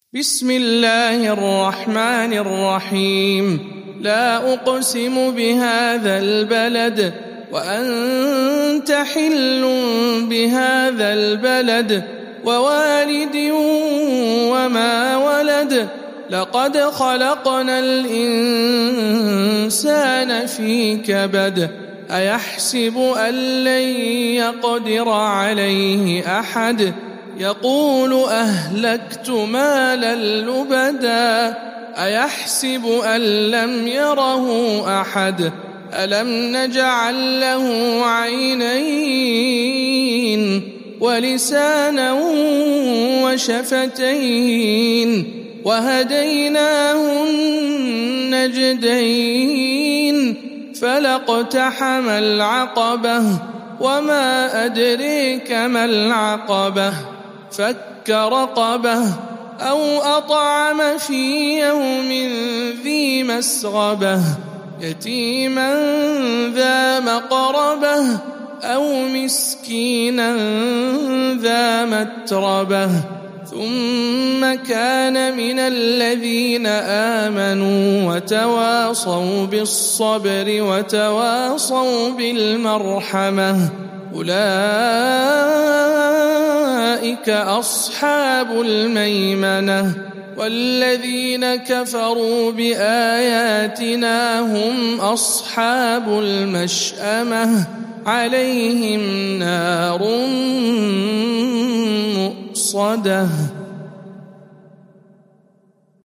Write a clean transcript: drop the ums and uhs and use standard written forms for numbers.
بسم الله الرحمن الرحيم. لا أقسم بهذا البلد وأنت حل بهذا البلد ووالد وما ولد لقد خلقنا الإنسان في كبد أيحسب أن لن يقدر عليه أحد يقول أهلكت مالا لبدا أيحسب أن لم يره أحد ألم نجعل له عينين ولسانا وشفتين وهديناه النجدين فلاقتحم العقبة وما أدريك ما العقبة فك رقبة أو أطعم في يوم ذي مسغبة يتيما ذا مقربة أو مسكينا ذا متربة ثم كان من الذين آمنوا وتواصوا بالصبر وتواصوا بالمرحمة أولئك أصحاب الميمنة والذين كفروا بآياتنا هم أصحاب المشأمة عليهم نار مؤصدة.